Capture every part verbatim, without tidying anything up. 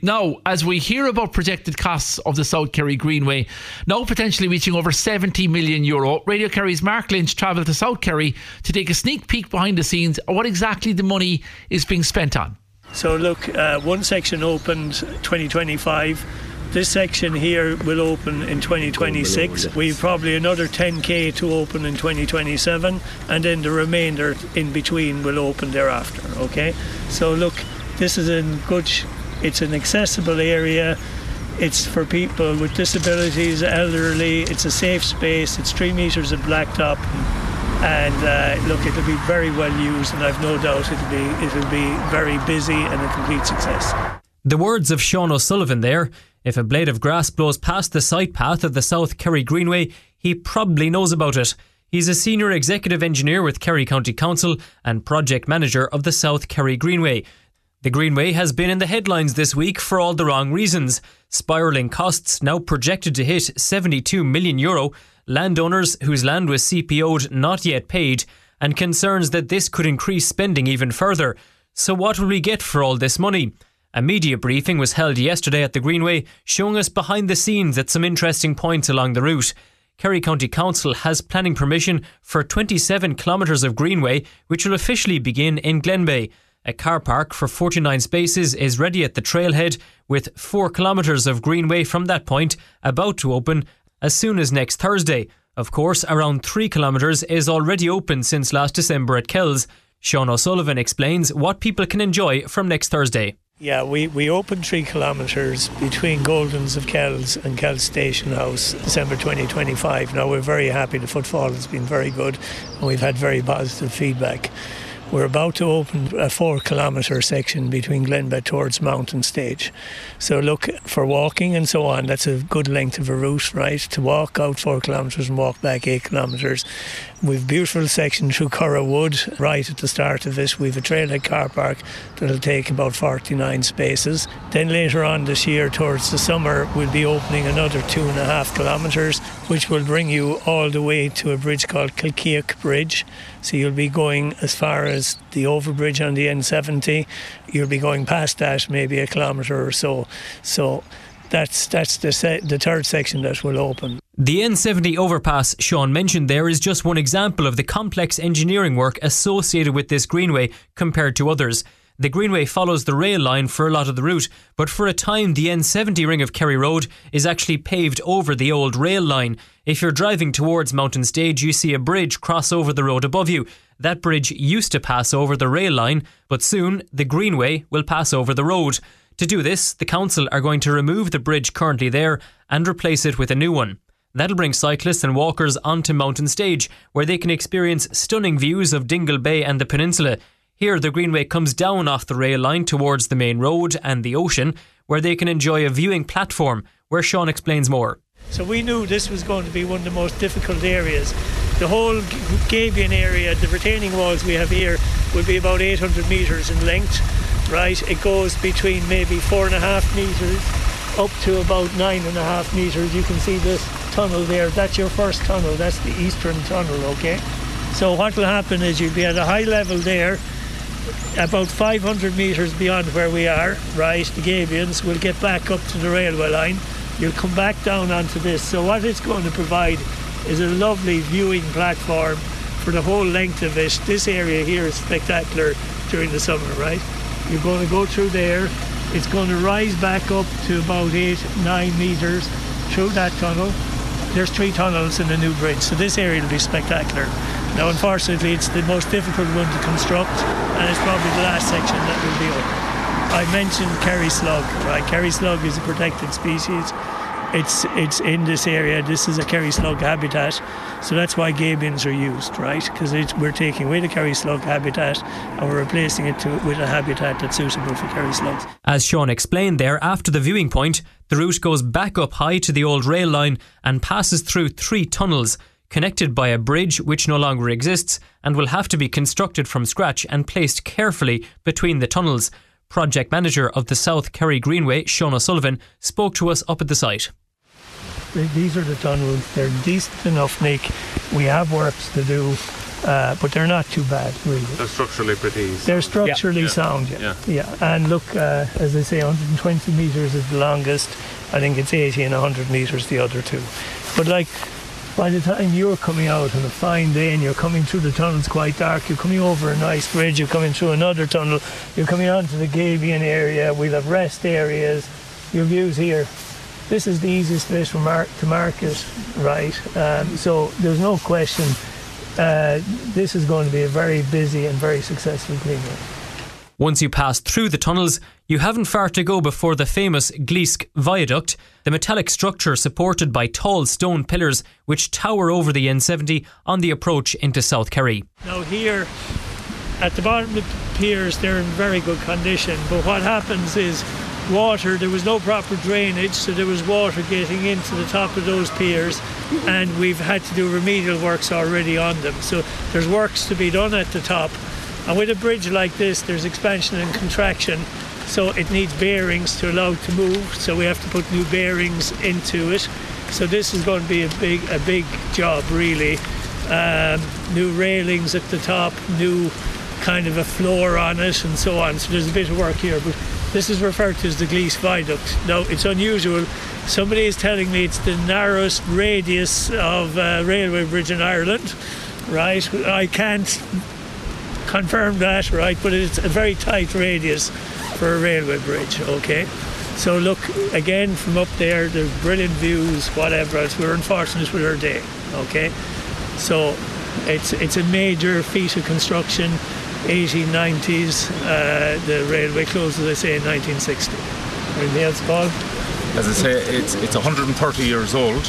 Now, as we hear about projected costs of the South Kerry Greenway, now potentially reaching over seventy million euro, Radio Kerry's Mark Lynch travelled to South Kerry to take a sneak peek behind the scenes of what exactly the money is being spent on. So look, uh, one section opened twenty twenty-five. This section here will open in twenty twenty-six. We've probably another ten k to open in twenty twenty-seven, and then the remainder in between will open thereafter. Okay, so look, this is in good. It's an accessible area. It's for people with disabilities, elderly. It's a safe space. It's three metres of blacktop, and uh, look, it'll be very well used, and I've no doubt it'll be it'll be very busy and a complete success. The words of Sean O'Sullivan there. If a blade of grass blows past the site path of the South Kerry Greenway, he probably knows about it. He's a senior executive engineer with Kerry County Council and project manager of the South Kerry Greenway. The Greenway has been in the headlines this week for all the wrong reasons. Spiralling costs now projected to hit seventy-two million euro, landowners whose land was C P O'd not yet paid, and concerns that this could increase spending even further. So what will we get for all this money? A media briefing was held yesterday at the Greenway, showing us behind the scenes at some interesting points along the route. Kerry County Council has planning permission for twenty-seven kilometres of Greenway, which will officially begin in Glenbeigh. A car park for forty-nine spaces is ready at the trailhead, with four kilometres of Greenway from that point about to open as soon as next Thursday. Of course, around three kilometres is already open since last December at Kells. Sean O'Sullivan explains what people can enjoy from next Thursday. Yeah, we, we opened three kilometres between Goldens of Kells and Kells Station House December twenty twenty-five. Now we're very happy, the footfall has been very good and we've had very positive feedback. We're about to open a four kilometre section between Glenbeigh towards Mountain Stage. So look, for walking and so on, that's a good length of a route, right? To walk out four kilometres and walk back eight kilometres. We've a beautiful section through Curra Wood right at the start of it. We've a trailhead car park that'll take about forty-nine spaces. Then later on this year, towards the summer, we'll be opening another two and a half kilometres, which will bring you all the way to a bridge called Kilkeoch Bridge. So you'll be going as far as the overbridge on the N seventy. You'll be going past that maybe a kilometre or so. So that's that's the se- the third section that will open. The N seventy overpass Sean mentioned there is just one example of the complex engineering work associated with this Greenway compared to others. The Greenway follows the rail line for a lot of the route, but for a time the N seventy ring of Kerry Road is actually paved over the old rail line. If you're driving towards Mountain Stage, you see a bridge cross over the road above you. That bridge used to pass over the rail line, but soon the Greenway will pass over the road. To do this, the council are going to remove the bridge currently there and replace it with a new one. That'll bring cyclists and walkers onto Mountain Stage, where they can experience stunning views of Dingle Bay and the peninsula. Here, the Greenway comes down off the rail line towards the main road and the ocean, where they can enjoy a viewing platform, where Sean explains more. So we knew this was going to be one of the most difficult areas. The whole Gabion area, the retaining walls we have here, will be about eight hundred metres in length, right? It goes between maybe four and a half metres up to about nine and a half metres. You can see this tunnel there. That's your first tunnel. That's the eastern tunnel, okay? So what will happen is you'll be at a high level there, about five hundred metres beyond where we are, right? The Gabions will get back up to the railway line. You'll come back down onto this. So what it's going to provide is a lovely viewing platform for the whole length of it. This area here is spectacular during the summer, right? You're going to go through there. It's going to rise back up to about eight, nine metres through that tunnel. There's three tunnels in the new bridge, so this area will be spectacular. Now, unfortunately, it's the most difficult one to construct, and it's probably the last section that will be open. I mentioned Kerry slug, right? Kerry slug is a protected species. It's it's in this area. This is a Kerry slug habitat, so that's why gabions are used, right? Because we're taking away the Kerry slug habitat and we're replacing it to, with a habitat that's suitable for Kerry slugs. As Sean explained there, after the viewing point, the route goes back up high to the old rail line and passes through three tunnels, connected by a bridge which no longer exists and will have to be constructed from scratch and placed carefully between the tunnels. Project manager of the South Kerry Greenway, Sean O'Sullivan, spoke to us up at the site. These are the tunnels. They're decent enough, Nick. We have works to do. uh, but they're not too bad, really. They're structurally pretty sound. They're structurally yeah. sound, yeah. yeah. yeah. And look, uh, as they say, one hundred twenty metres is the longest. I think it's eighty and one hundred metres the other two. But like, by the time you're coming out on a fine day and you're coming through the tunnels quite dark, you're coming over a nice bridge, you're coming through another tunnel, you're coming onto the Gabion area, we'll have rest areas, your views here. This is the easiest place for mar- to market, right? Um, so there's no question uh, this is going to be a very busy and very successful greenway. Once you pass through the tunnels, you haven't far to go before the famous Gleesk Viaduct, the metallic structure supported by tall stone pillars which tower over the N seventy on the approach into South Kerry. Now here, at the bottom of the piers, they're in very good condition, but what happens is water, there was no proper drainage, so there was water getting into the top of those piers, and we've had to do remedial works already on them. So there's works to be done at the top. And with a bridge like this, there's expansion and contraction, so it needs bearings to allow it to move, so we have to put new bearings into it. So this is going to be a big a big job, really. Um, new railings at the top, new kind of a floor on it, and so on. So there's a bit of work here, but this is referred to as the Gleesk Viaduct. Now, it's unusual. Somebody is telling me it's the narrowest radius of a railway bridge in Ireland, right? I can't confirm that, right, but it's a very tight radius for a railway bridge, okay? So look, again, from up there, there's brilliant views, whatever else. We're unfortunate with our day, okay? So it's it's a major feat of construction, eighteen nineties. Uh, the railway closed, as I say, in nineteen sixty. Anything else, Paul? As I say, it's it's one hundred thirty years old,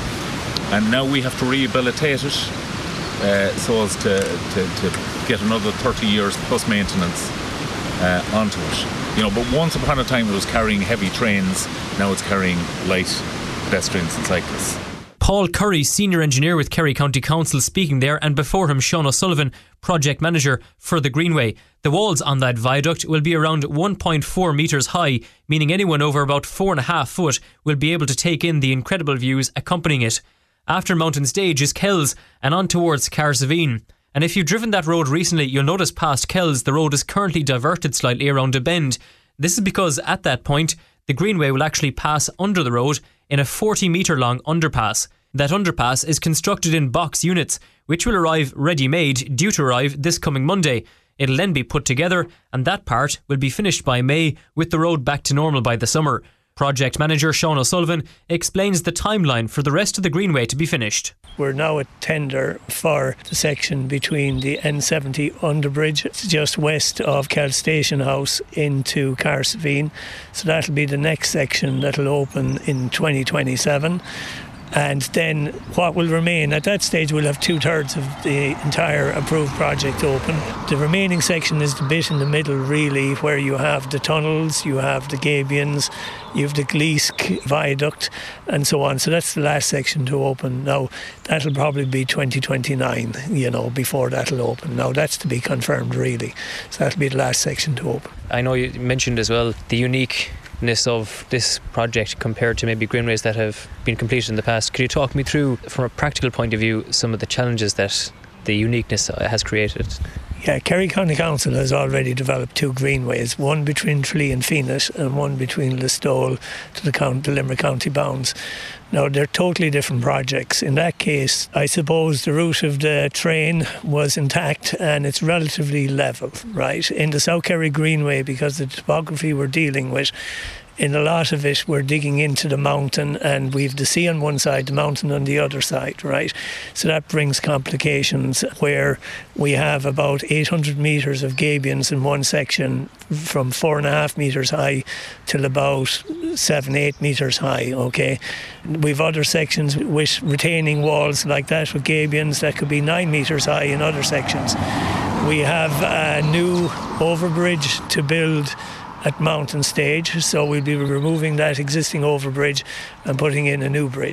and now we have to rehabilitate it uh, so as to, to, to get another thirty years plus maintenance uh, onto it. You know, but once upon a time it was carrying heavy trains, now it's carrying light pedestrians and cyclists. Paul Curry, Senior Engineer with Kerry County Council, speaking there, and before him Sean O'Sullivan, Project Manager for the Greenway. The walls on that viaduct will be around one point four metres high, meaning anyone over about four and a half foot will be able to take in the incredible views accompanying it. After Mountain Stage is Kells and on towards Carsavine. And if you've driven that road recently, you'll notice past Kells the road is currently diverted slightly around a bend. This is because at that point the Greenway will actually pass under the road in a forty metre long underpass. That underpass is constructed in box units, which will arrive ready-made, due to arrive this coming Monday. It'll then be put together, and that part will be finished by May, with the road back to normal by the summer. Project Manager Sean O'Sullivan explains the timeline for the rest of the Greenway to be finished. We're now at tender for the section between the N seventy underbridge, just west of Kells Station House, into Carsavine. So that'll be the next section that'll open in twenty twenty-seven. And then what will remain, at that stage we'll have two-thirds of the entire approved project open. The remaining section is the bit in the middle, really, where you have the tunnels, you have the Gabions, you have the Gleesk Viaduct and so on. So that's the last section to open. Now that'll probably be twenty twenty-nine, you know, before that'll open. Now that's to be confirmed, really. So that'll be the last section to open. I know you mentioned as well the unique of this project compared to maybe greenways that have been completed in the past. Could you talk me through, from a practical point of view, some of the challenges that the uniqueness has created? Yeah, Kerry County Council has already developed two greenways, one between Tralee and Feenit and one between Listowel to the, count, the Limerick County bounds. Now, they're totally different projects. In that case, I suppose the route of the train was intact and it's relatively level, right? In the South Kerry Greenway, because the topography we're dealing with, in a lot of it, we're digging into the mountain and we've the sea on one side, the mountain on the other side, right? So that brings complications where we have about eight hundred metres of gabions in one section from four and a half metres high till about seven, eight metres high, okay? We've other sections with retaining walls like that with gabions that could be nine metres high in other sections. We have a new overbridge to build at Mountain Stage, so we'll be removing that existing overbridge and putting in a new bridge.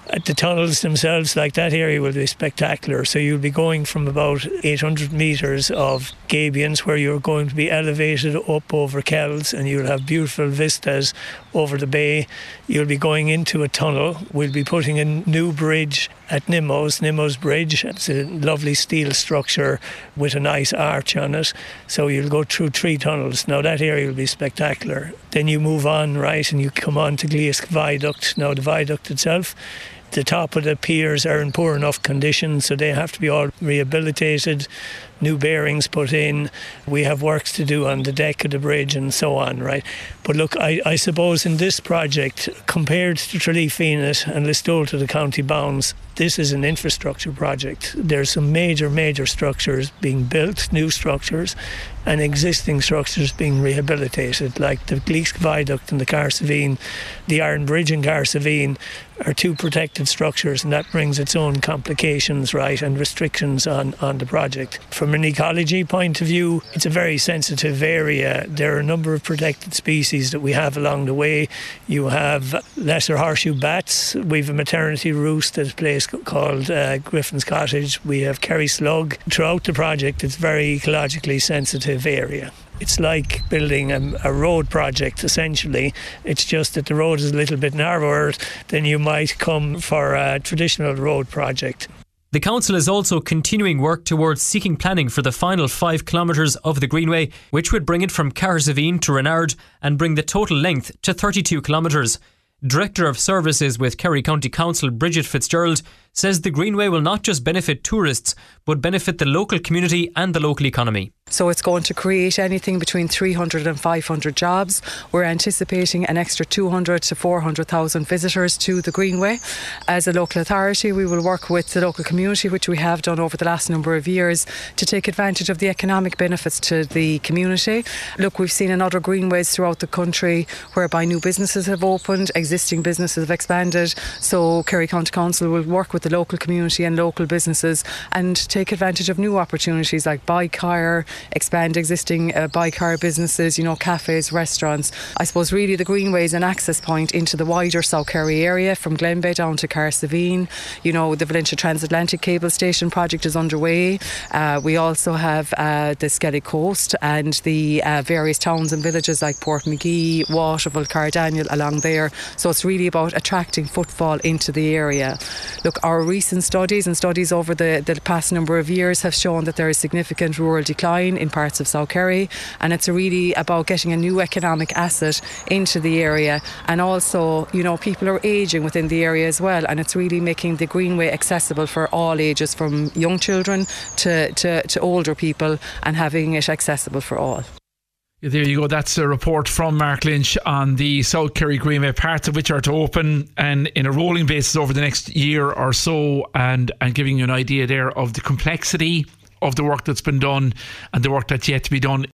At the tunnels themselves, like that area will be spectacular. So you'll be going from about eight hundred metres of gabions where you're going to be elevated up over Kells, and you'll have beautiful vistas over the bay. You'll be going into a tunnel. We'll be putting a new bridge at Nimmo's, Nimmo's Bridge. It's a lovely steel structure with a nice arch on it. So you'll go through three tunnels. Now that area will be spectacular. Then you move on, right, and you come on to Gliask Viaduct. Now the viaduct itself, the top of the piers are in poor enough condition, so they have to be all rehabilitated, new bearings put in. We have works to do on the deck of the bridge and so on, right? But look, I, I suppose in this project, compared to Tralee Fenit and Listowel to the county bounds, this is an infrastructure project. There's some major, major structures being built, new structures, and existing structures being rehabilitated, like the Gliask Viaduct and the Carsavine. The Iron Bridge in Carsavine are two protected structures, and that brings its own complications, right, and restrictions on, on the project. From an ecology point of view, it's a very sensitive area. There are a number of protected species that we have along the way. You have lesser horseshoe bats. We have a maternity roost at a place called uh, Griffin's Cottage. We have Kerry slug. Throughout the project, it's a very ecologically sensitive area. It's like building a, a road project, essentially. It's just that the road is a little bit narrower than you might come for a traditional road project. The council is also continuing work towards seeking planning for the final five kilometres of the Greenway, which would bring it from Carsavine to Renard and bring the total length to thirty-two kilometres. Director of Services with Kerry County Council, Bridget Fitzgerald, says the Greenway will not just benefit tourists, but benefit the local community and the local economy. So it's going to create anything between three hundred and five hundred jobs. We're anticipating an extra two hundred to four hundred thousand visitors to the Greenway. As a local authority, we will work with the local community, which we have done over the last number of years, to take advantage of the economic benefits to the community. Look, we've seen in other greenways throughout the country whereby new businesses have opened, existing businesses have expanded. So Kerry County Council will work with the local community and local businesses and take advantage of new opportunities like bike hire, expand existing uh, bike hire businesses, you know, cafes, restaurants. I suppose really the Greenway is an access point into the wider South Kerry area from Glenbeigh down to Carsavine. You know, the Valentia Transatlantic Cable Station project is underway. Uh, we also have uh, the Skellig Coast and the uh, various towns and villages like Portmagee, Waterville, Cardaniel along there. So it's really about attracting footfall into the area. Look, our recent studies and studies over the, the past number of years have shown that there is significant rural decline in parts of South Kerry, and it's really about getting a new economic asset into the area. And also, you know, people are ageing within the area as well, and it's really making the Greenway accessible for all ages, from young children to, to, to older people, and having it accessible for all. There you go. That's a report from Mark Lynch on the South Kerry Greenway, parts of which are to open and in a rolling basis over the next year or so, and, and giving you an idea there of the complexity of the work that's been done and the work that's yet to be done